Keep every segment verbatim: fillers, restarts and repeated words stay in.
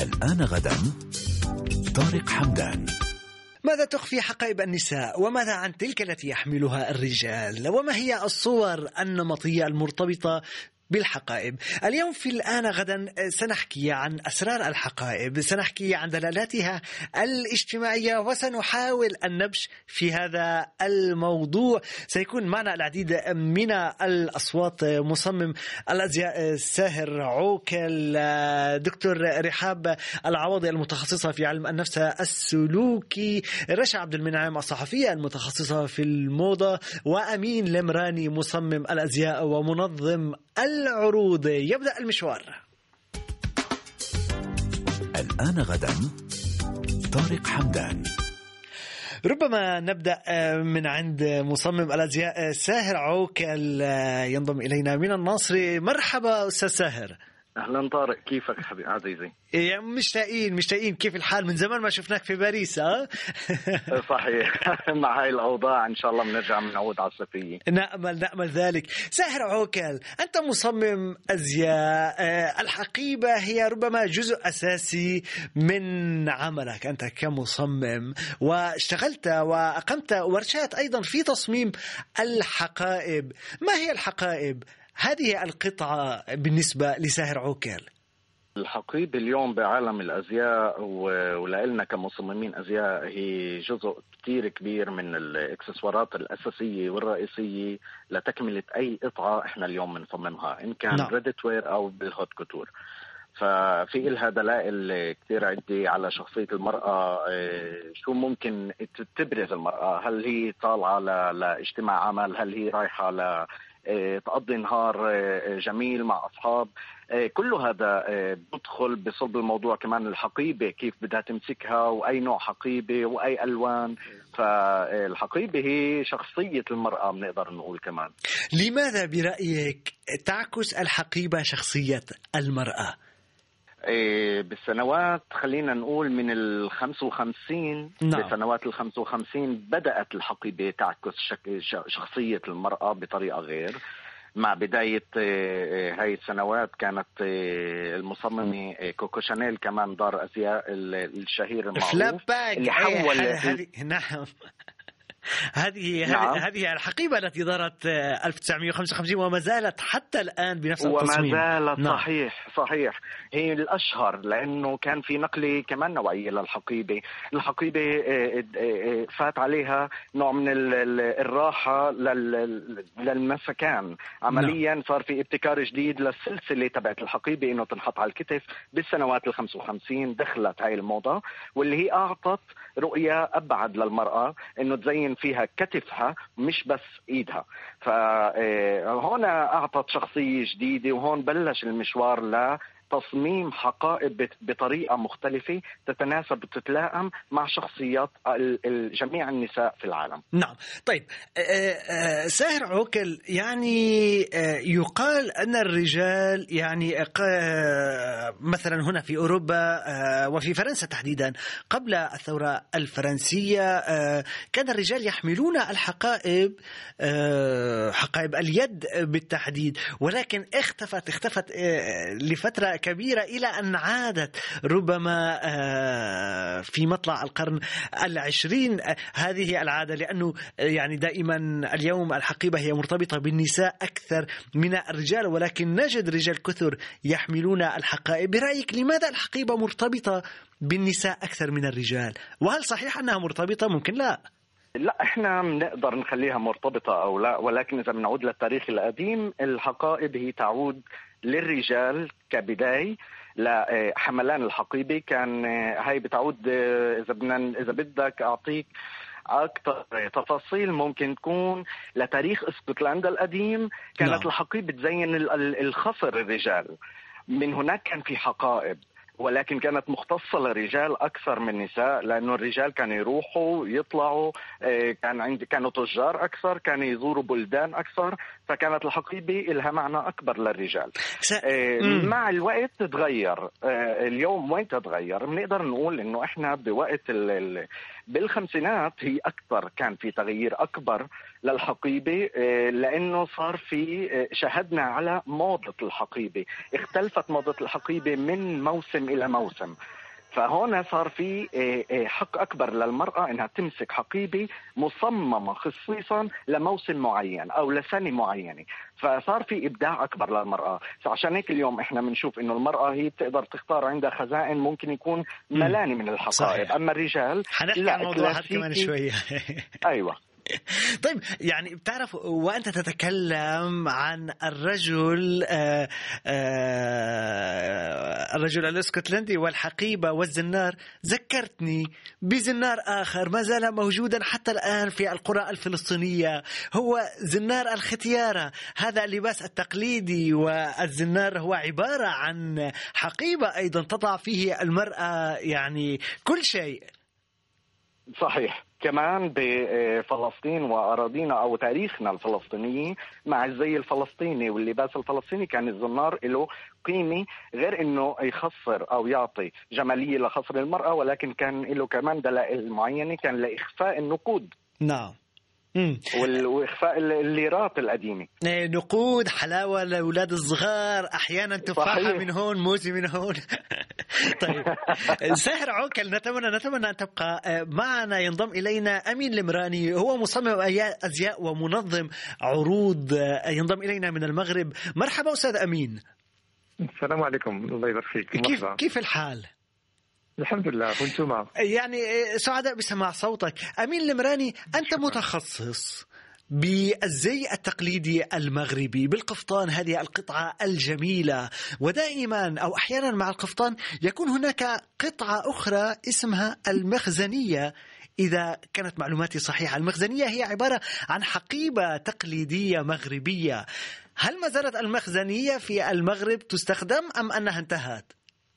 الآن غدا طارق حمدان. ماذا تخفي حقائب النساء؟ وماذا عن تلك التي يحملها الرجال؟ وما هي الصور النمطية المرتبطة بالحقائب؟ اليوم في الآن غدا سنحكي عن أسرار الحقائب، سنحكي عن دلالاتها الاجتماعية، وسنحاول النبش في هذا الموضوع. سيكون معنا العديد من الأصوات: مصمم الأزياء ساهر عوكل، دكتور رحاب العوضي المتخصصة في علم النفس السلوكي، رشا عبد المنعم الصحفية المتخصصة في الموضة، وأمين لمراني مصمم الأزياء ومنظم العروض. يبدأ المشوار. الآن غدا طارق حمدان. ربما نبدأ من عند مصمم الأزياء ساهر عوكل، ينضم إلينا من الناصري. مرحبا أستاذ ساهر. أهلا طارق، كيفك حبيبي عزيزي؟ يعني مشتاقين مشتاقين كيف الحال؟ من زمان ما شفناك في باريس. ها صحيح. مع هاي الأوضاع إن شاء الله بنرجع بنعود على الصيفية. نأمل نأمل ذلك. ساهر عوكل، أنت مصمم أزياء، الحقيبة هي ربما جزء أساسي من عملك أنت كمصمم، واشتغلت وأقمت ورشات أيضا في تصميم الحقائب. ما هي الحقائب؟ هذه القطعة بالنسبة لساهر عوكل. الحقيبة اليوم بعالم الأزياء ولنا كمصممين أزياء هي جزء كتير كبير من الإكسسوارات الأساسية والرئيسية لتكملة أي قطعة إحنا اليوم بنصممها، إن كان ريدت وير أو بالهوت كوتور. ففي إلها دلائل كتير عدة على شخصية المرأة، شو ممكن تبرز المرأة، هل هي طالعة لاجتماع عمل، هل هي رايحة ل تقضي نهار جميل مع أصحاب. كل هذا بدخل بصلب الموضوع. كمان الحقيبة كيف بدها تمسكها، وأي نوع حقيبة وأي ألوان. فالحقيبة هي شخصية المرأة بنقدر نقول. كمان لماذا برأيك تعكس الحقيبة شخصية المرأة؟ بالسنوات خلينا نقول من الخمس وخمسين، نعم. بسنوات الخمس وخمسين بدأت الحقيبة تعكس شخصية المرأة بطريقة غير. مع بداية هاي السنوات كانت المصممة كوكو شانيل، كمان دار أزياء الشهير المعروف اللي حولت. نعم. هذه نعم. هذه الحقيبة التي دارت ألف وتسعمائة وخمسة وخمسين وما زالت حتى الآن بنفس التصميم. وما زالت. نعم. صحيح صحيح. هي الأشهر لأنه كان في نقلة كمان نوعية للحقيبة. الحقيبة فات عليها نوع من الراحة للمسكان. عمليا نعم. صار في ابتكار جديد للسلسلة تبعت الحقيبة إنه تنحط على الكتف. بالسنوات الخمس وخمسين دخلت هاي الموضة، واللي هي أعطت رؤية أبعد للمرأة إنه تزين فيها كتفها مش بس إيدها. فهنا أعطت شخصية جديدة، وهون بلش المشوار لتصميم حقائب بطريقة مختلفة تتناسب وتتلائم مع شخصيات جميع النساء في العالم. نعم. طيب ساهر عوكل، يعني يقال أن الرجال يعني مثلا هنا في أوروبا وفي فرنسا تحديدا قبل الثورة الفرنسية كان الرجال يحملون الحقائب، حقائب اليد بالتحديد، ولكن اختفت اختفت لفترة كبيرة إلى أن عادت ربما في مطلع القرن العشرين هذه العادة، لأنه يعني دائما اليوم الحقيبة هي مرتبطة بالنساء أكثر من الرجال، ولكن نجد رجال كثر يحملون الحقائب. برأيك لماذا الحقيبة مرتبطة بالنساء أكثر من الرجال؟ وهل صحيح أنها مرتبطة؟ ممكن لا لا احنا بنقدر نخليها مرتبطة او لا، ولكن اذا بنعود للتاريخ القديم الحقائب هي تعود للرجال كبداية لحملان الحقيبة. كان هاي بتعود اذا بدنا اذا بدك اعطيك أكثر تفاصيل ممكن تكون لتاريخ اسكتلندا القديم. كانت no. الحقيبة تزين الخصر الرجال. من هناك كان في حقائب، ولكن كانت مختصة للرجال أكثر من النساء، لأنه الرجال كانوا يروحوا يطلعوا، كان عند كانوا تجار أكثر، كانوا يزوروا بلدان أكثر، فكانت الحقيبة لها معنى أكبر للرجال. س... مع الوقت تتغير. اليوم وين تتغير؟ بنقدر نقول إنه إحنا بوقت ال... بالخمسينات هي أكثر كان في تغيير أكبر للحقيبة لأنه صار في شاهدنا على موضة الحقيبة، اختلفت موضة الحقيبة من موسم إلى موسم. فهنا صار في حق أكبر للمرأة أنها تمسك حقيبة مصممة خصيصا لموسم معين أو لسنة معينة، فصار في إبداع أكبر للمرأة. فعشان هيك اليوم إحنا بنشوف إنه المرأة هي بتقدر تختار عندها خزائن ممكن يكون ملاني من الحقائب. صحيح. أما الرجال حنحكي عن الموضوع هذا كمان شوية. أيوة. طيب يعني بتعرف وأنت تتكلم عن الرجل آآ آآ الرجل الاسكتلندي والحقيبة والزنار، ذكرتني بزنار آخر ما زال موجودا حتى الآن في القرى الفلسطينية، هو زنار الختيارة. هذا اللباس التقليدي، والزنار هو عبارة عن حقيبة أيضا تضع فيه المرأة يعني كل شيء. صحيح. كمان بفلسطين وأراضينا أو تاريخنا الفلسطيني مع الزي الفلسطيني واللباس الفلسطيني كان الزنار له قيمة، غير إنه يخسر أو يعطي جمالية لخصر المرأة، ولكن كان له كمان دلائل معينة، كان لإخفاء النقود. نعم. وإخفاء الليرات القديمة، نقود، حلاوة لأولاد الصغار، أحيانا تفاحة من هون، موزة من هون. طيب ساهر عوكل، نتمنى نتمنى أن تبقى معنا. ينضم إلينا أمين المراني، هو مصمم أزياء ومنظم عروض، ينضم إلينا من المغرب. مرحبا أستاذ أمين. السلام عليكم، الله يبارك فيك. كيف, كيف الحال؟ الحمد لله. وانتم؟ يعني سعداء بسماع صوتك. أمين المراني، أنت متخصص بالزي التقليدي المغربي بالقفطان، هذه القطعة الجميلة، ودائما أو أحيانا مع القفطان يكون هناك قطعة أخرى اسمها المخزنية. إذا كانت معلوماتي صحيحة، المخزنية هي عبارة عن حقيبة تقليدية مغربية. هل ما زالت المخزنية في المغرب تستخدم أم أنها انتهت؟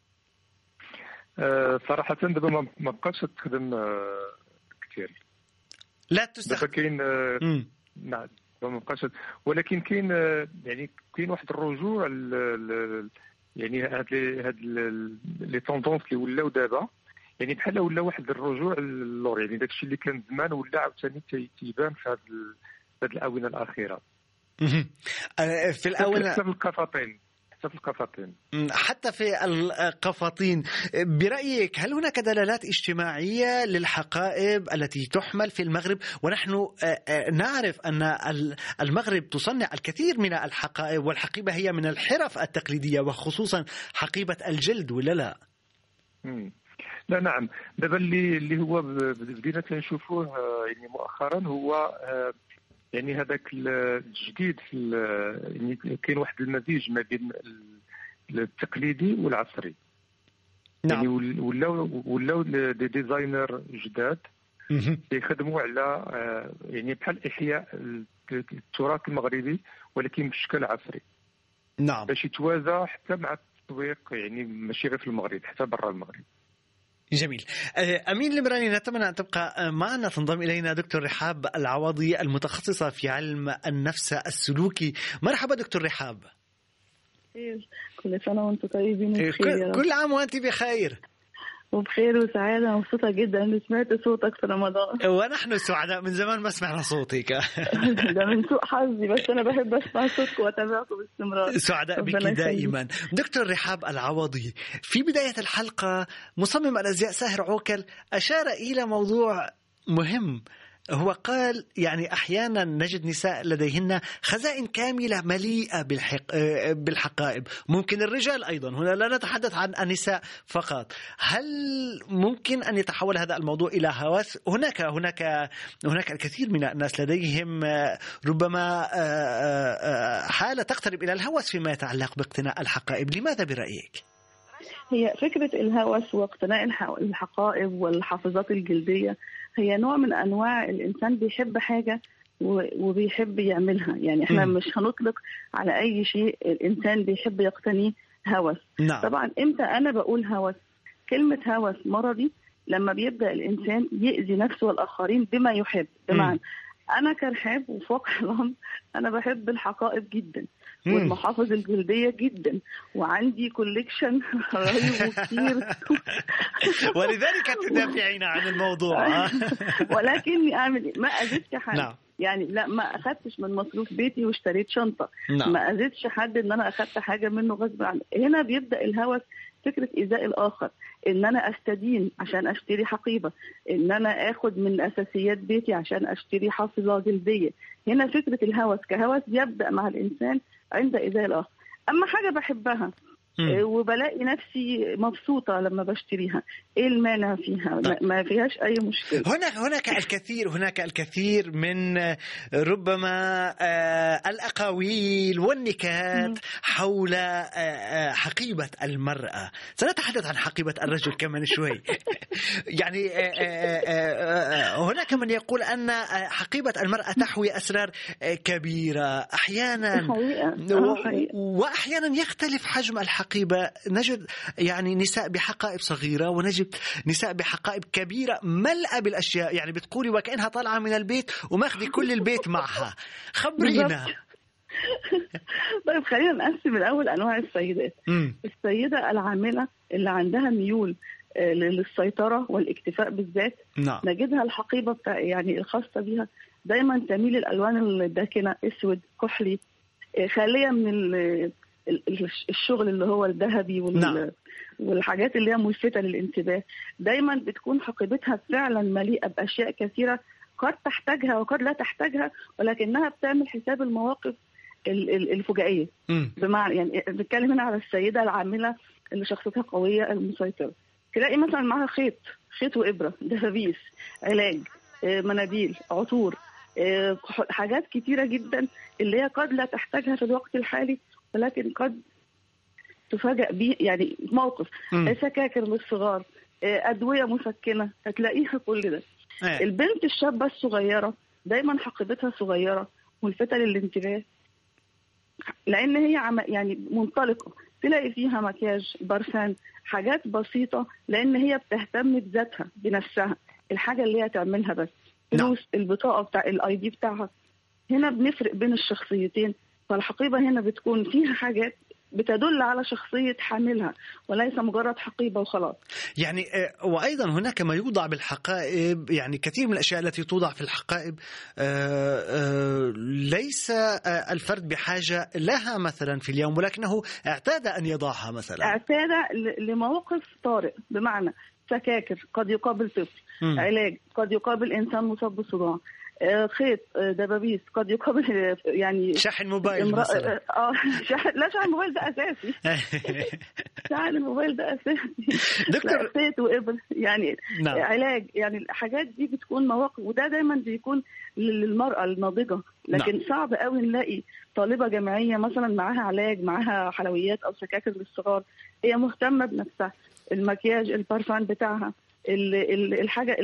أه صراحة دابا ما بقاش تخدم أه كثير. لا تستخدم. كاين أه نعم ما بقاش، ولكن كاين أه يعني كاين واحد الرجوع يعني هاد هاد لي توندونس اللي ولاو دابا، يعني بحال ولا واحد الرجوع للور، يعني داكشي اللي كان زمان ولا عاوتاني تيبان في هاد هاد الاونه الاخيره. في الاونه حتى في القفاطين حتى في القفاطين حتى في القفاطين برأيك هل هناك دلالات اجتماعية للحقائب التي تحمل في المغرب؟ ونحن نعرف أن المغرب تصنع الكثير من الحقائب، والحقيبة هي من الحرف التقليدية وخصوصا حقيبة الجلد، ولا لا؟ مم. لا نعم، دابا اللي اللي هو بدينا تنشوفوه يعني مؤخرا هو يعني هذاك الجديد في يعني كاين واحد المزيج ما بين التقليدي والعصري. نعم. يعني ولاو ولاو دي ديزاينر جداد يخدموا على يعني بحال احياء التراث المغربي ولكن بشكل عصري. نعم. باش يتوازى حتى مع التسويق، يعني ماشي غير في المغرب، حتى برا المغرب. جميل. أمين المراني، نتمنى أن تبقى معنا. تنضم إلينا دكتور رحاب العوضي المتخصصة في علم النفس السلوكي. مرحبا دكتور رحاب. كل سنة وانتم طيبين وبخير. كل عام وانت بخير وبخير وسعادة. مبسوطة جدا اني سمعت صوتك في رمضان. ونحن سعداء، من زمان ما سمعنا صوتك. ده من سوء حظي، بس أنا بحب أسمع صوتكم وأتابعكم باستمرار. سعداء بك دائما. دكتور رحاب العوضي، في بداية الحلقة مصمم الأزياء ساهر عوكل أشار إلى موضوع مهم. هو قال يعني أحيانا نجد نساء لديهن خزائن كاملة مليئة بالحق... بالحقائب. ممكن الرجال أيضا، هنا لا نتحدث عن النساء فقط. هل ممكن أن يتحول هذا الموضوع إلى هوس؟ هناك هناك هناك الكثير من الناس لديهم ربما حالة تقترب إلى الهوس فيما يتعلق باقتناء الحقائب. لماذا برأيك؟ هي فكرة الهوس واقتناء الحقائب والحافظات الجلدية هي نوع من أنواع الإنسان بيحب حاجة وبيحب يعملها. يعني إحنا م. مش هنطلق على أي شيء الإنسان بيحب يقتنيه هوس. نعم. طبعا إمتى أنا بقول هوس؟ كلمة هوس مرضي لما بيبدأ الإنسان يأذي نفسه والآخرين بما يحب. بمعنى أنا كرحاب وفوق الأمر أنا بحب الحقائب جدا والمحافظ الجلدية جدا، وعندي كوليكشن رهيب وكتير. ولذلك تدافعين عن الموضوع. ولكني أعمل ما أجدش حاجة. نعم. يعني لا ما اخدتش من مصروف بيتي واشتريت شنطه. نعم. ما اذيتش حد ان انا اخدت حاجه منه غصب عني. هنا بيبدا الهوس، فكره ايذاء الاخر، ان انا استدين عشان اشتري حقيبه، ان انا اخد من اساسيات بيتي عشان اشتري حافظه جلديه. هنا فكره الهوس كهوس يبدا مع الانسان عند ايذاء الاخر. اما حاجه بحبها وبلاقي نفسي مبسوطة لما بشتريها، إيه المانع فيها؟ طيب. ما فيهاش أي مشكلة. هناك هناك الكثير هناك الكثير من ربما الأقاويل والنكات حول حقيبة المرأة. سنتحدث عن حقيبة الرجل كمان شوي. يعني هناك من يقول أن حقيبة المرأة تحوي أسرار كبيرة أحيانا، وأحيانا يختلف حجم الحقيبة. حقيبة. نجد يعني نساء بحقائب صغيرة، ونجد نساء بحقائب كبيرة ملأة بالأشياء، يعني بتقولي وكأنها طالعة من البيت وماخذ كل البيت معها. خبرينا. طيب خلينا نقسم الأول أنواع السيدات. مم. السيدة العاملة اللي عندها ميول للسيطرة والاكتفاء بالذات، نعم. نجدها الحقيبة بتاع يعني الخاصة بها دايما تميل الألوان الداكنة، أسود، كحلي، خالية من الشغل اللي هو الذهبي وال... نعم. والحاجات اللي هي ملفتة للانتباه. دايما بتكون حقيبتها فعلا مليئة بأشياء كثيرة قد تحتاجها وقد لا تحتاجها، ولكنها بتعمل حساب المواقف الفجائية. بمعنى يعني بتكلم هنا على السيدة العاملة اللي شخصيتها قوية المسيطرة، تلاقي مثلا معها خيط خيط وإبرة، دبابيس، علاج، مناديل، عطور، حاجات كتيرة جدا اللي هي قد لا تحتاجها في الوقت الحالي، ولكن قد تفاجأ به يعني موقف. سكاكر للصغار، أدوية مسكنة، هتلاقيها كل ده. أيه. البنت الشابة الصغيرة دايما حقيبتها صغيرة ملفتة للانتباه، لأن هي عم يعني منطلقة، تلاقي فيها مكياج، برفان، حاجات بسيطة، لأن هي بتهتم بذاتها بنفسها، الحاجة اللي هي تعملها بس. فلوس، no. البطاقة بتاع الاي دي بتاعها. هنا بنفرق بين الشخصيتين. فالحقيبة هنا بتكون فيها حاجات بتدل على شخصية حاملها وليس مجرد حقيبة وخلاص. يعني وأيضا هناك ما يوضع بالحقائب، يعني كثير من الأشياء التي توضع في الحقائب ليس الفرد بحاجة لها مثلا في اليوم، ولكنه اعتاد أن يضعها مثلا، اعتاد لمواقف طارئ. بمعنى سكاكر قد يقابل طفل، م. علاج قد يقابل إنسان مصاب بالصداع، خيط، دبابيس قد يقابل يعني شاحن موبايل امرأ... مثلا. اه شاحن... لا شاحن موبايل ده اساسي. شاحن الموبايل ده اساسي. دكتور خيط وابر يعني نعم. علاج، يعني الحاجات دي بتكون مواقف، وده دايما بيكون للمرأة الناضجة. لكن نعم. صعب قوي نلاقي طالبة جامعية مثلا معاها علاج، معاها حلويات او سكاكر للصغار، هي مهتمة بنفسها، المكياج، البارفان بتاعها، الحاجة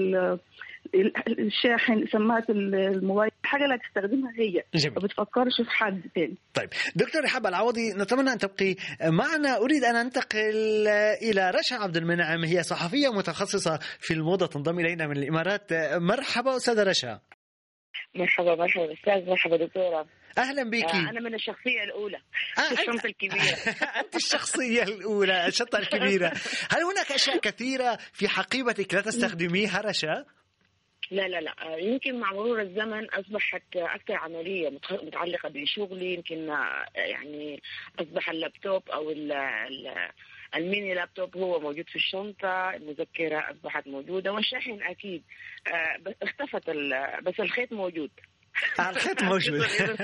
الشاحن، سماعة الموبايل، حاجة لا تستخدمها هي، ما بتفكرش في حد تاني. طيب دكتور رحاب العوضي، نتمنى أن تبقي معنا. أريد أن أنتقل إلى رشا عبد المنعم، هي صحفية متخصصة في الموضة، تنضم إلينا من الإمارات. مرحبا أستاذة رشا. مرحبا مرحبا أستاذ. مرحبا دكتورة. أهلا بك. آه أنا من الشخصية الأولى. آه الشنطة الكبيرة. أنت الشخصية الأولى، الشنطة الكبيرة. هل هناك أشياء كثيرة في حقيبتك لا تستخدميها رشا؟ لا لا لا يمكن مع مرور الزمن أصبحت أكثر عملية متعلقة بشغلي. يمكن يعني أصبح اللابتوب أو ال ال الميني لابتوب هو موجود في الشنطة، المذكرة أصبحت موجودة، والشاحن أكيد بس اختفت، بس الخيط موجود. الخيط موجود.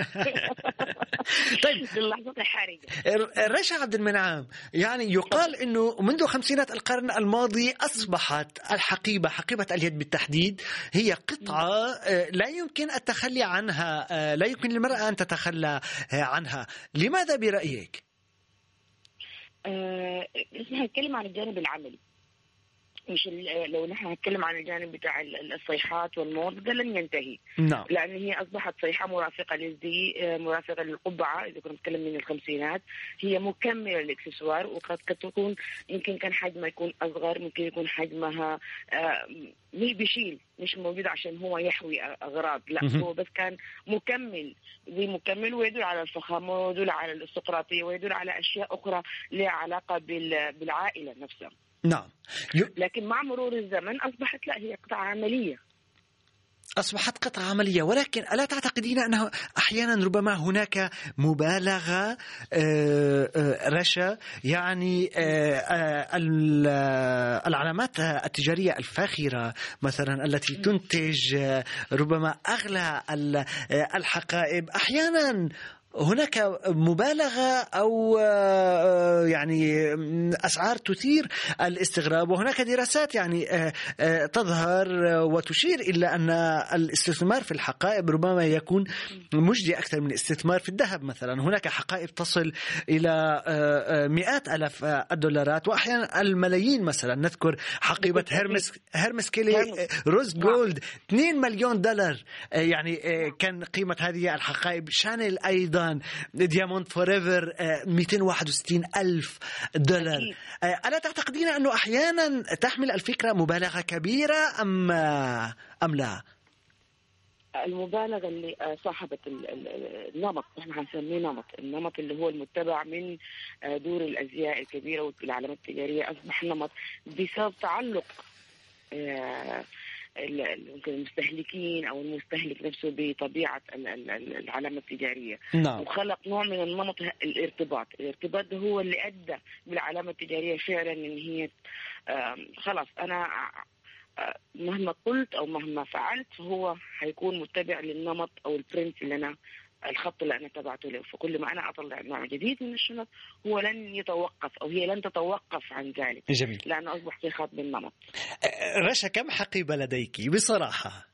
طيب اللحظات الحرجة. رشا عبد المنعم، يعني يقال إنه منذ خمسينات القرن الماضي أصبحت الحقيبة، حقيبة اليد بالتحديد، هي قطعة لا يمكن التخلي عنها، لا يمكن للمرأة أن تتخلى عنها. لماذا برأيك؟ أه نتكلم عن الجانب العملي، مش لو نحن نتكلم عن الجانب بتاع الصيحات والموضة ده لن ينتهي. نعم. لأن هي أصبحت صيحة مرافقة للزي، مرافقة للقبعة إذا كنا نتكلم من الخمسينات، هي مكملة للإكسسوار، وقد تكون يمكن كان حجمها يكون أصغر، ممكن يكون حجمها مش بيشيل، مش موجود عشان هو يحوي أغراض، لا هو بس كان مكمل، زي مكمل، ويدل على الفخامة، ويدل على الاستقراطية، ويدل على أشياء أخرى لها علاقة بالعائلة نفسها. نعم. لكن مع مرور الزمن أصبحت لا، هي قطعة عملية. أصبحت قطعة عملية. ولكن ألا تعتقدين أنه أحيانا ربما هناك مبالغة رشا؟ يعني العلامات التجارية الفاخرة مثلا التي تنتج ربما أغلى الحقائب، أحيانا هناك مبالغة أو يعني أسعار تثير الاستغراب، وهناك دراسات يعني تظهر وتشير إلى أن الاستثمار في الحقائب ربما يكون مجدي أكثر من الاستثمار في الذهب مثلا. هناك حقائب تصل إلى مئات ألاف الدولارات وأحيانا الملايين. مثلا نذكر حقيبة هيرمس هيرمس كيلي روز جولد اثنين مليون دولار، يعني كان قيمة هذه الحقائب. شانيل أيضا دياموند فوريفر مئتين وواحد وستين ألف دولار. ألا تعتقدين أنه أحيانا تحمل الفكرة مبالغة كبيرة أم أم لا؟ المبالغة اللي صاحبة النمط، احنا هنسميه نمط، النمط اللي هو المتبع من دور الأزياء الكبيرة والعلامات التجارية، أصبح نمط بسبب تعلق ممكن المستهلكين أو المستهلك نفسه بطبيعة العلامة التجارية. نعم. وخلق نوع من النمط الارتباط. الارتباط ده هو اللي أدى بالعلامة التجارية فعلا إن هي خلاص أنا مهما قلت أو مهما فعلت فهو هيكون متبع للنمط أو البرنت اللي أنا الخط اللي أنا تبعته له. فكل ما أنا أطلع نوع جديد من الشنط هو لن يتوقف أو هي لن تتوقف عن ذلك. جميل. لأنه أصبح في خط بالنمط. رشا، كم حقيبة لديك بصراحة؟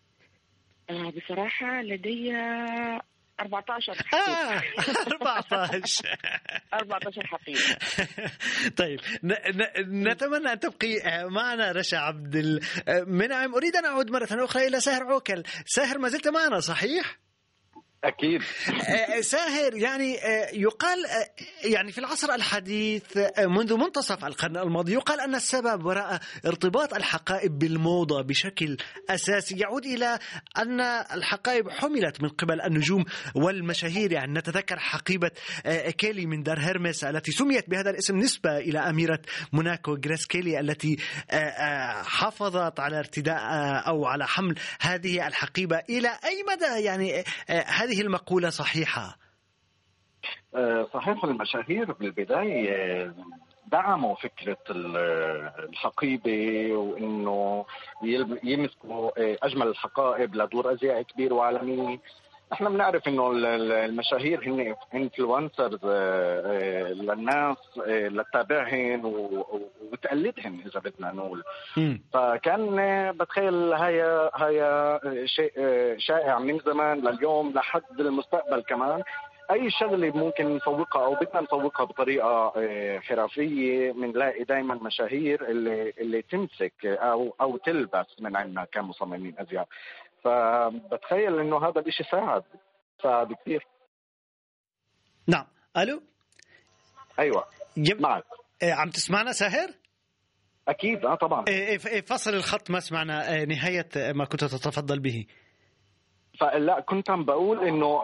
آه بصراحة لدي أربعة عشر حقيبة. آه أربعة عشر أربعة عشر حقيبة. طيب نتمنى أن تبقي معنا رشا عبد المنعم. أريد أن أعود مرة أخرى إلى ساهر عوكل. ساهر، ما زلت معنا صحيح؟ أكيد. ساهر، يعني يقال يعني في العصر الحديث منذ منتصف القرن الماضي يقال أن السبب وراء ارتباط الحقائب بالموضة بشكل أساسي يعود إلى أن الحقائب حملت من قبل النجوم والمشاهير. يعني نتذكر حقيبة كيلي من دار هيرمس التي سميت بهذا الاسم نسبة إلى أميرة موناكو غريس كيلي التي حافظت على ارتداء أو على حمل هذه الحقيبة. إلى أي مدى يعني هذه المقولة صحيحة؟ صحيح. المشاهير بالبداية دعموا فكرة الحقيبة وإنه يمسكوا أجمل الحقائب لدور أزياء كبير وعالمي. احنا بنعرف انه المشاهير هن انفلونسرز للناس لتتابعهن وتقلدهن اذا بدنا نقول. فكان بتخيل هيا هيا شيء شائع من زمان لليوم لحد المستقبل كمان. اي شغله ممكن نسوقها او بدنا نسوقها بطريقه حرفيه بنلاقي دائما مشاهير اللي اللي تمسك او او تلبس من عندنا كمصممين ازياء. فبتخيل انه هذا الشيء ساعد ساعد كثير. نعم. الو. ايوه جم... معك. إيه عم تسمعنا ساهر؟ اكيد. اه طبعا. إيه فصل الخط ما سمعنا نهايه ما كنت تتفضل به. فلا كنت عم بقول انه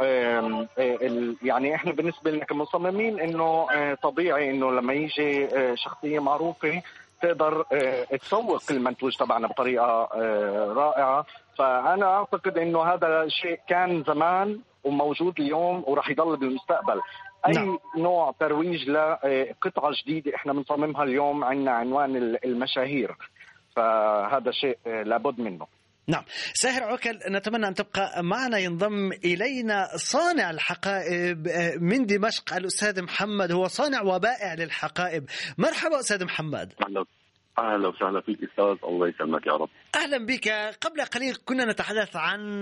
يعني احنا بالنسبه لنا كمصممين انه طبيعي انه لما يجي شخصيه معروفه تقدر تسوق المنتوج تبعنا بطريقه رائعه. فانا اعتقد انه هذا الشيء كان زمان وموجود اليوم وراح يضل بالمستقبل. اي نعم. نوع ترويج لقطعه جديده احنا بنصممها اليوم عندنا عنوان المشاهير، فهذا شيء لابد منه. نعم. ساهر عوكل، نتمنى أن تبقى معنا. ينضم إلينا صانع الحقائب من دمشق الأستاذ محمد، هو صانع وبائع للحقائب. مرحبا أستاذ محمد. أهلا وسهلا فيك أستاذ، الله يسلمك يا رب. أهلا بك. قبل قليل كنا نتحدث عن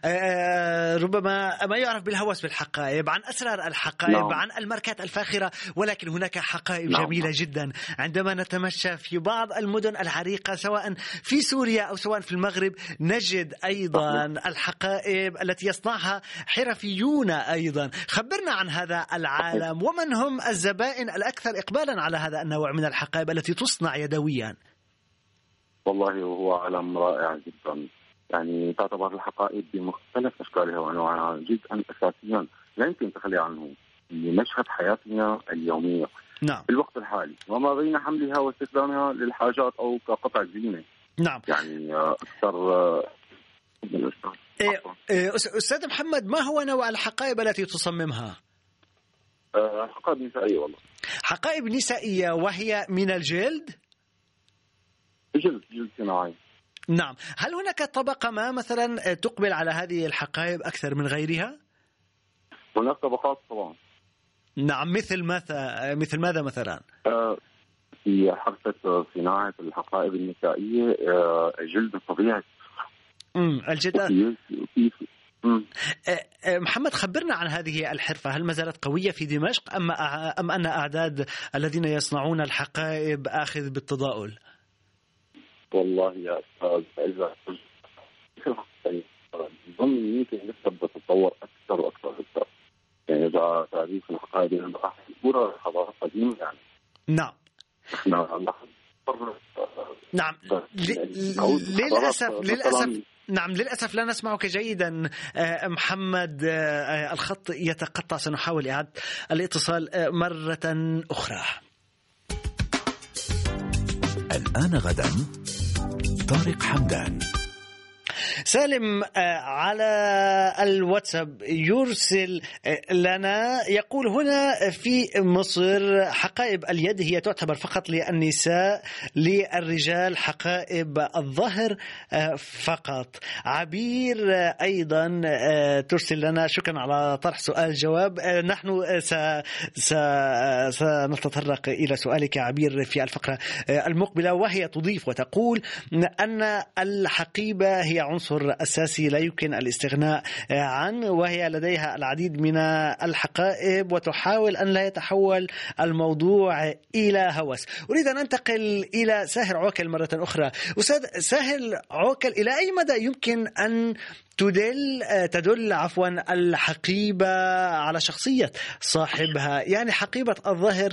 ربما ما يعرف بالهوس بالحقائب، عن أسرار الحقائب، نعم. عن الماركات الفاخرة، ولكن هناك حقائب نعم. جميلة جدا. عندما نتمشى في بعض المدن العريقة سواء في سوريا أو سواء في المغرب نجد أيضا الحقائب التي يصنعها حرفيون أيضا. خبرنا عن هذا العالم، ومن هم الزبائن الأكثر إقبالا على هذا النوع من الحقائب التي تصنع يدويا؟ والله هو عالم رائع جدا. يعني تعتبر الحقائب بمختلف أشكالها وأنواعها جزءا أساسيا لا يمكن تخلي عنه لمشهد حياتنا اليومية نعم. في الوقت الحالي، وما بين حملها واستخدامها للحاجات أو كقطع زينة. نعم. يعني أكثر أستاذ محمد، ما هو نوع الحقائب التي تصممها؟ حقائب نسائية. والله حقائب نسائية، وهي من الجلد؟ جلد جلد صناعي. نعم. هل هناك طبقة ما مثلا تقبل على هذه الحقائب أكثر من غيرها؟ هناك طبقات طبعا. نعم. مثل ماذا مثل ماذا مثلا؟ في حركة صناعة الحقائب النسائية جلد طبيعي. امم الجلد. محمد، خبرنا عن هذه الحرفة. هل ما زالت قوية في دمشق أم أم أن أعداد الذين يصنعون الحقائب آخذ بالتضاؤل؟ والله يا أستاذ، إذا ظن يمكن لسه بتتطور أكثر وأكثر أكثر. يعني إذا تاريخ الحقائب اللي راح تكون حضارة قديمة يعني. نعم. إحنا نعم. للأسف للأسف نعم للأسف لا نسمعك جيدا محمد، الخط يتقطع. سنحاول إعادة الاتصال مرة أخرى. الآن غدا طارق حمدان. سالم على الواتساب يرسل لنا، يقول هنا في مصر حقائب اليد هي تعتبر فقط للنساء، للرجال حقائب الظهر فقط. عبير أيضا ترسل لنا، شكرا على طرح سؤال جواب. نحن سنتطرق إلى سؤالك عبير في الفقرة المقبلة، وهي تضيف وتقول أن الحقيبة هي عنصر أساسي لا يمكن الاستغناء عنه، وهي لديها العديد من الحقائب وتحاول أن لا يتحول الموضوع إلى هوس. أريد أن أنتقل إلى ساهر عوكل مرة أخرى. أستاذ ساهر عوكل، إلى أي مدى يمكن أن تدل تدل عفوا الحقيبة على شخصية صاحبها؟ يعني حقيبة الظهر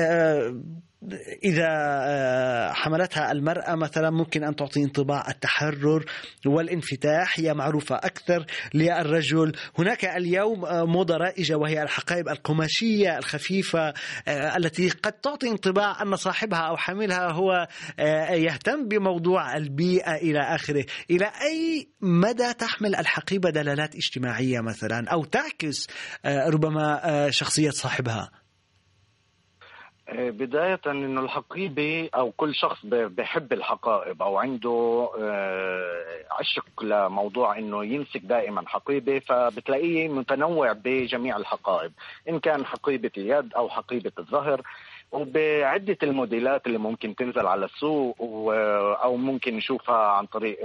إذا حملتها المرأة مثلا ممكن أن تعطي انطباع التحرر والانفتاح، هي معروفة أكثر للرجل. هناك اليوم موضة رائجة وهي الحقائب القماشية الخفيفة التي قد تعطي انطباع أن صاحبها أو حاملها هو يهتم بموضوع البيئة إلى آخره. إلى أي مدى تحمل الحقيبة دلالات اجتماعية مثلا أو تعكس ربما شخصية صاحبها؟ بداية إنه الحقيبة أو كل شخص بيحب الحقائب أو عنده عشق لموضوع إنه يمسك دائما حقيبة، فبتلاقيه متنوع بجميع الحقائب، إن كان حقيبة اليد أو حقيبة الظهر، وبعدة الموديلات اللي ممكن تنزل على السوق أو ممكن نشوفها عن طريق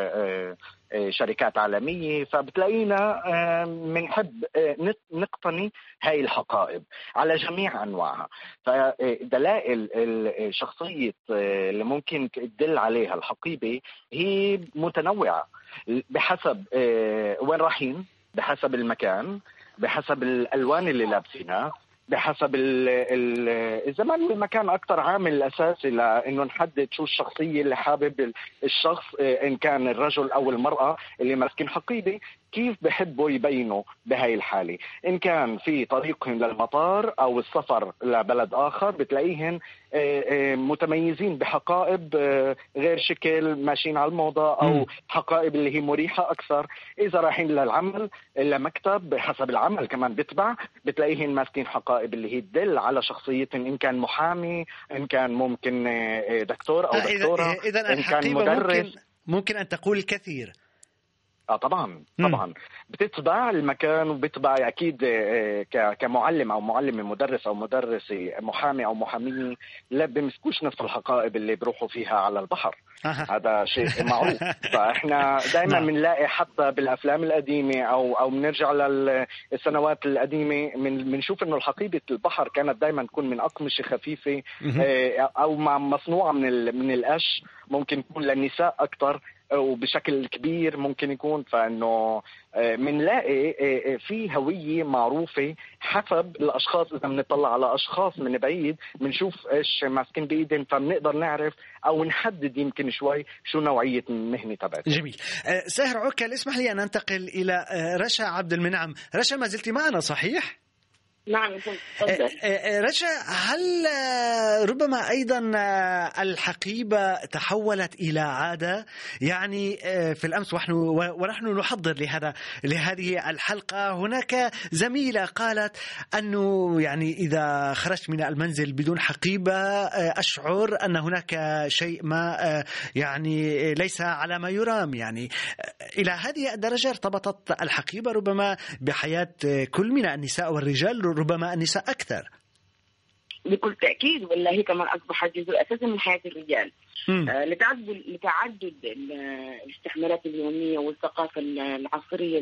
شركات عالمية. فبتلاقينا بنحب نقتني هاي الحقائب على جميع أنواعها. فدلائل الشخصية اللي ممكن تدل عليها الحقيبة هي متنوعة بحسب وين رايحين، بحسب المكان، بحسب الألوان اللي لابسينها، بحسب الزمان والمكان. أكتر عامل أساسي لأنه نحدد شو الشخصية اللي حابب الشخص، إن كان الرجل أو المرأة اللي ماسكين حقيبة، كيف بحبوا يبينوا بهاي الحالة. إن كان في طريقهم للمطار أو السفر لبلد آخر بتلاقيهن متميزين بحقائب غير شكل ماشيين على الموضة، أو حقائب اللي هي مريحة أكثر. إذا رايحين للعمل لمكتب بحسب العمل كمان بتبع بتلاقيهن ماسكين حقائب اللي هي تدل على شخصيتهم، إن كان محامي، إن كان ممكن دكتور أو دكتورة، إن كان مدرس. ممكن, ممكن أن تقول الكثير. اه طبعا طبعا بتتبع المكان، وبتتبع اكيد كمعلم او معلم، مدرس او مدرسه، محامي او محاميه، لا بيمسكوش نفس الحقائب اللي بيروحوا فيها على البحر. هذا شيء معروف. فاحنا دائما بنلاقي حتى بالافلام القديمه او او بنرجع للسنوات القديمه بنشوف انه الحقيبه البحر كانت دائما تكون من اقمشه خفيفه او مصنوعه من من القش، ممكن تكون للنساء اكثر وبشكل كبير ممكن يكون. فانه منلاقي في هويه معروفه حسب الاشخاص. اذا بنطلع على اشخاص من بعيد بنشوف ايش ماسكين بايدهم، فبنقدر نعرف او نحدد يمكن شوي شو نوعيه المهنه تبعتهم. جميل. ساهر عوكل، اسمح لي ان انتقل الى رشا عبد المنعم. رشا، ما زلتي معنا صحيح؟ نعم. رشا، هل ربما أيضا الحقيبة تحولت إلى عادة؟ يعني في الأمس ونحن ونحن نحضر لهذا لهذه الحلقة هناك زميلة قالت أنه يعني إذا خرجت من المنزل بدون حقيبة أشعر أن هناك شيء ما يعني ليس على ما يرام. يعني إلى هذه الدرجة ارتبطت الحقيبة ربما بحياة كل من النساء والرجال، ربما النساء أكثر. بكل تأكيد، ولا هي كمان أصبحت جزء أساسي من حياة الرجال. آه لتعدد لتعدد الاستعمالات اليومية والثقافة العصرية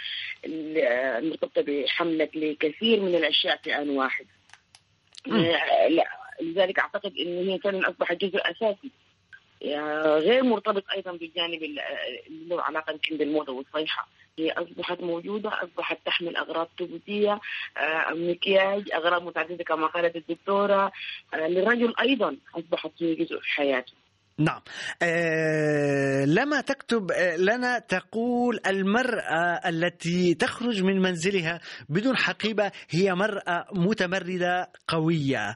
المرتبطة بحملة لكثير من الأشياء في آن واحد. آه لذلك أعتقد أن هي فعلا أصبحت جزء أساسي غير مرتبط أيضا بالجانب اللي له علاقة بالموضة والصيحة. هي أصبحت موجودة، أصبحت تحمل أغراض تبوتية، آه، مكياج، أغراض متعددة كما قالت الدكتورة. آه، للرجل أيضا أصبحت جزء في حياته. نعم. أه لما تكتب لنا تقول المرأة التي تخرج من منزلها بدون حقيبة هي مرأة متمردة قوية.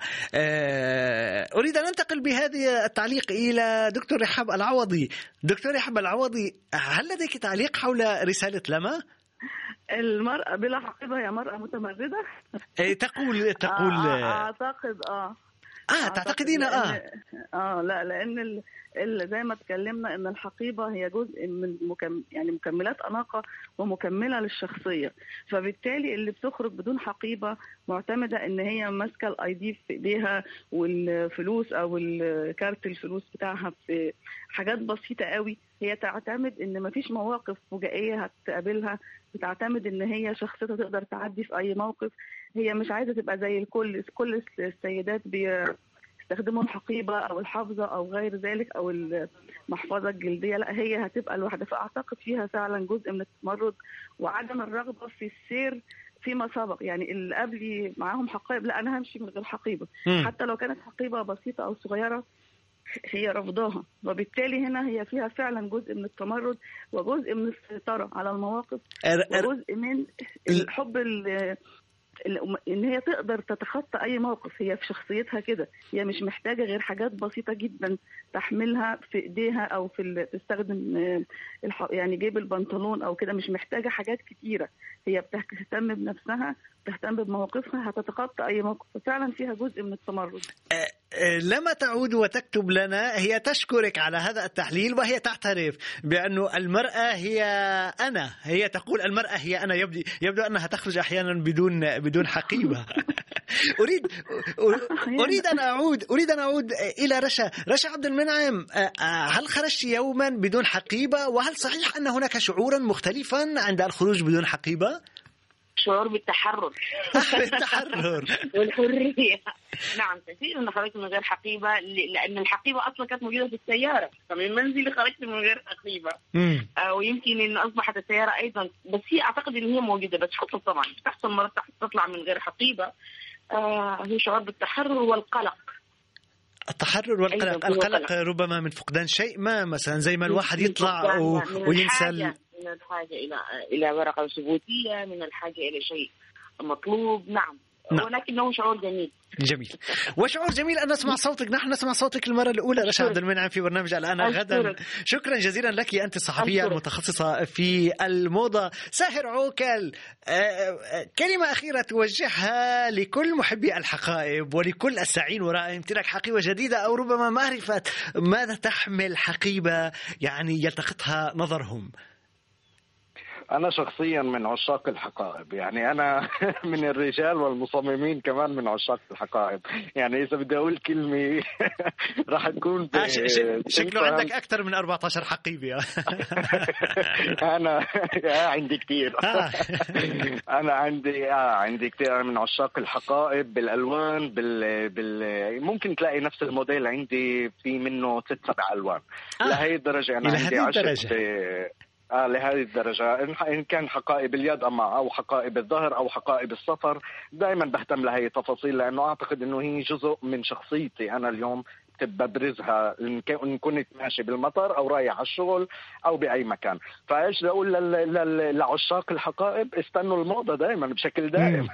أه أريد أن أنتقل بهذا التعليق إلى دكتور رحاب العوضي. دكتور رحاب العوضي، هل لديك تعليق حول رسالة لما؟ المرأة بلا حقيبة هي مرأة متمردة. تقول تقول آه أعتقد آه اه تعتقدين اه اه لا لان ال... ال... زي ما اتكلمنا ان الحقيبه هي جزء من مكم... يعني مكملات اناقه ومكمله للشخصيه، فبالتالي اللي بتخرج بدون حقيبه معتمده ان هي ماسكه الاي دي في ايديها والفلوس او الكارت الفلوس بتاعها في حاجات بسيطه قوي. هي تعتمد ان مفيش مواقف فجائيه هتقابلها، بتعتمد ان هي شخصيتها تقدر تعدي في اي موقف. هي مش عايزه تبقى زي الكل. كل السيدات بيستخدموا الحقيبه او الحافظه او غير ذلك او المحفظه الجلديه، لا هي هتبقى لوحدها. فاعتقد فيها فعلا جزء من التمرد وعدم الرغبه في السير فيما سبق. يعني اللي قبلي معاهم حقائب، لا انا همشي من غير حقيبه حتى لو كانت حقيبه بسيطه او صغيره، هي رفضاها. وبالتالي هنا هي فيها فعلا جزء من التمرد وجزء من السيطره على المواقف وجزء من الحب ان هي تقدر تتخطى اي موقف. هي في شخصيتها كده، هي مش محتاجه غير حاجات بسيطه جدا تحملها في ايديها او في تستخدم يعني جيب البنطلون او كده، مش محتاجه حاجات كتيره. هي بتهتم بنفسها، بتهتم بمواقفها، هتتخطى اي موقف. فعلا فيها جزء من التمرد. لما تعود وتكتب لنا هي تشكرك على هذا التحليل، وهي تعترف بأنه المرأة هي أنا. هي تقول المرأة هي أنا. يبدو, يبدو أنها تخرج أحيانا بدون بدون حقيبة. أريد أريد أن أعود أريد أن أعود إلى رشا. رشا عبد المنعم، هل خرجت يوما بدون حقيبة؟ وهل صحيح أن هناك شعورا مختلفا عند الخروج بدون حقيبة؟ شعور بالتحرر بالتحرر والحرية. نعم كثير أنا خرجت من غير حقيبة، لأن الحقيبة أصلا كانت موجودة في السيارة، فمن منزلي خرجت من غير حقيبة. آه ويمكن إن أصبحت السيارة أيضا، بس هي أعتقد إن هي موجودة، بس حصل طبعا تحصل مرة تطلع من غير حقيبة. آه هي شعور بالتحرر والقلق. التحرر والقلق. القلق ربما من فقدان شيء ما، مثلا زي ما الواحد يطلع و... وينسى من الحاجة إلى إلى ورقة ثبوتية، من الحاجة إلى شيء مطلوب. نعم. نعم. ولكنه شعور جميل. جميل. وشعور جميل أن نسمع صوتك. نحن نسمع صوتك المرة الأولى رشا عبد المنعم في برنامج الآن غدا. شكرا جزيلا لك، أنت الصحفية المتخصصة في الموضة. ساهر عوكل، كلمة أخيرة توجهها لكل محبي الحقائب ولكل الساعين وراء امتلاك حقيبة جديدة أو ربما معرفة ماذا تحمل حقيبة يعني يلتقطها نظرهم. أنا شخصيا من عشاق الحقائب، يعني أنا من الرجال والمصممين كمان من عشاق الحقائب. يعني إذا بدي أقول كلمة راح تكون ب... شكله عندك أكثر من أربعة عشر حقيبة. أنا عندي كتير. أنا عندي آه عندي كتير من عشاق الحقائب بالألوان بال... بال ممكن تلاقي نفس الموديل عندي في منه ست سبع ألوان. آه. لهي الدرجة أنا عندي عشق آه لهذه الدرجة. إن كان حقائب اليد أو حقائب الظهر أو حقائب السفر، دائما بهتم لهي التفاصيل، لأنه أعتقد أنه هي جزء من شخصيتي أنا اليوم ببرزها إن كنت ماشي بالمطر أو رايح على الشغل أو بأي مكان. فإيش أقول لعشاق الحقائب؟ استنوا الموضة دائما بشكل دائم.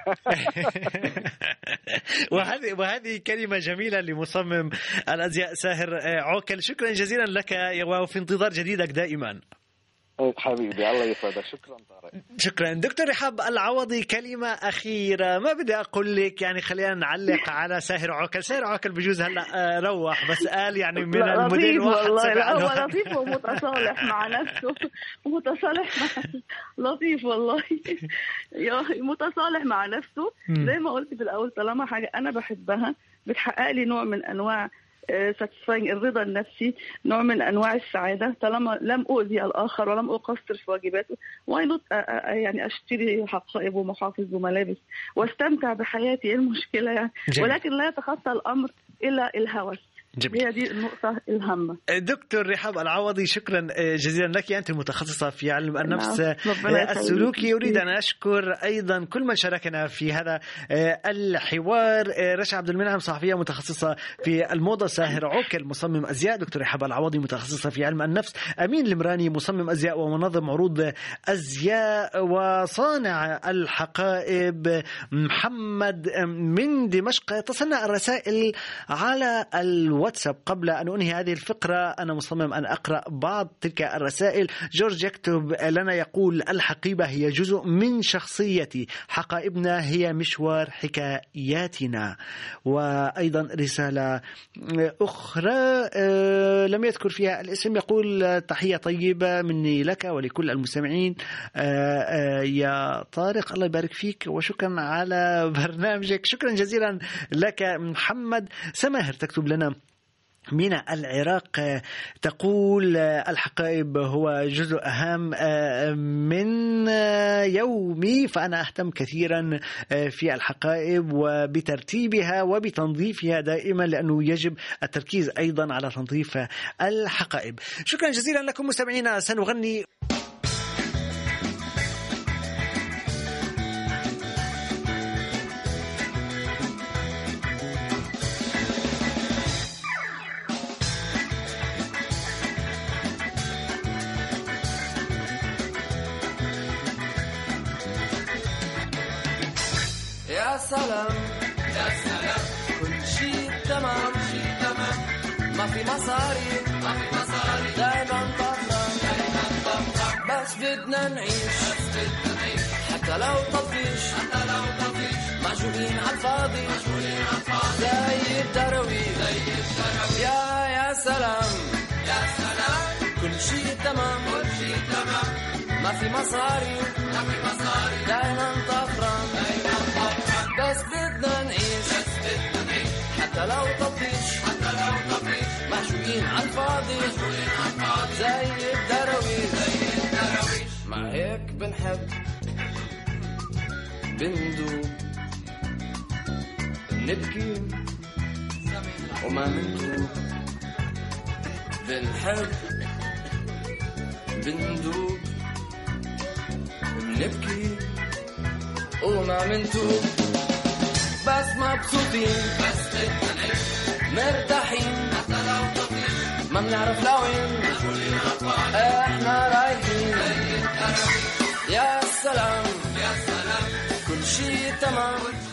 وهذه وهذه كلمة جميلة لمصمم الأزياء ساهر عوكل. شكرا جزيلا لك وفي انتظار جديدك دائما. حبيبي الله يسعدك. شكرا طارق. شكرا دكتور رحاب العوضي. كلمة أخيرة ما بدي أقول لك يعني خلينا نعلق على ساهر عوكل. ساهر عوكل بجوز هلا روح بس قال يعني من المدير واحد والله هو لطيف ومتصالح مع نفسه متصالح مع لطيف والله يا متصالح مع نفسه. زي ما قلت في الأول طالما حاجة أنا بحبها بتحقق لي نوع من أنواع ساتسفاينج الرضا النفسي، نوع من انواع السعاده، طالما لم اؤذي الاخر ولم اقصر في واجباته واي نوت يعني اشتري حقائب ومحافظ وملابس واستمتع بحياتي. ايه المشكله يعني؟ جميل. ولكن لا يتخطى الامر الا الهوس. جميل. هي دي النقطة الهامة. دكتور رحاب العوضي شكرا جزيلا لك. أنت متخصصة في علم النفس السلوكي. أريد أن أشكر أيضا كل من شاركنا في هذا الحوار. رشا عبد المنعم صحفية متخصصة في الموضة، ساهر عوكل مصمم أزياء، دكتور رحاب العوضي متخصصة في علم النفس، أمين المراني مصمم أزياء ومنظم عروض أزياء وصانع الحقائب، محمد من دمشق. اتصلنا الرسائل على الواتساب قبل أن أنهي هذه الفقرة. أنا مصمم أن أقرأ بعض تلك الرسائل. جورج يكتب لنا يقول: الحقيبة هي جزء من شخصيتي، حقائبنا هي مشوار حكاياتنا. وأيضا رسالة أخرى لم يذكر فيها الاسم، يقول: تحية طيبة مني لك ولكل المستمعين يا طارق، الله يبارك فيك وشكرا على برنامجك. شكرا جزيلا لك محمد. سماهر تكتب لنا من العراق تقول: الحقائب هو جزء أهم من يومي، فأنا أهتم كثيرا في الحقائب وبترتيبها وبتنظيفها دائما، لأنه يجب التركيز أيضا على تنظيف الحقائب. شكرا جزيلا لكم مستمعينا. سنغني يا سلام يا سلام، كل شيء تمام شيء تمام، ما في مصاري ما في مصاري، دايما طفران دايما طفران، بس بدنا نعيش بس بدنا نعيش، حتى لو طفيش حتى لو طفيش، معجونين على الفاضي معجونين على الفاضي، زي الدرويش زي الدرويش. يا يا سلام يا سلام، كل شيء تمام كل شيء تمام، ما في مصاري ما في مصاري، دايما طفران دايما طفران، بس بدنا نعيش بس بدنا نعيش، حتى لو طفيش حتى لو طفيش، معشوقين على الفاضي معشوقين على الفاضي، زي الدرويش زي الدرويش. مع هيك بنحب بندوب نبكي وما مندوب، بنحب بندوب بنبكي وما منتوب، بس مبسوطين بس بدنا نعيش، مرتاحين حتى لو طفيش، ما بنعرف لوين احنا رايحين، يا سلام يا سلام، كل شيء تمام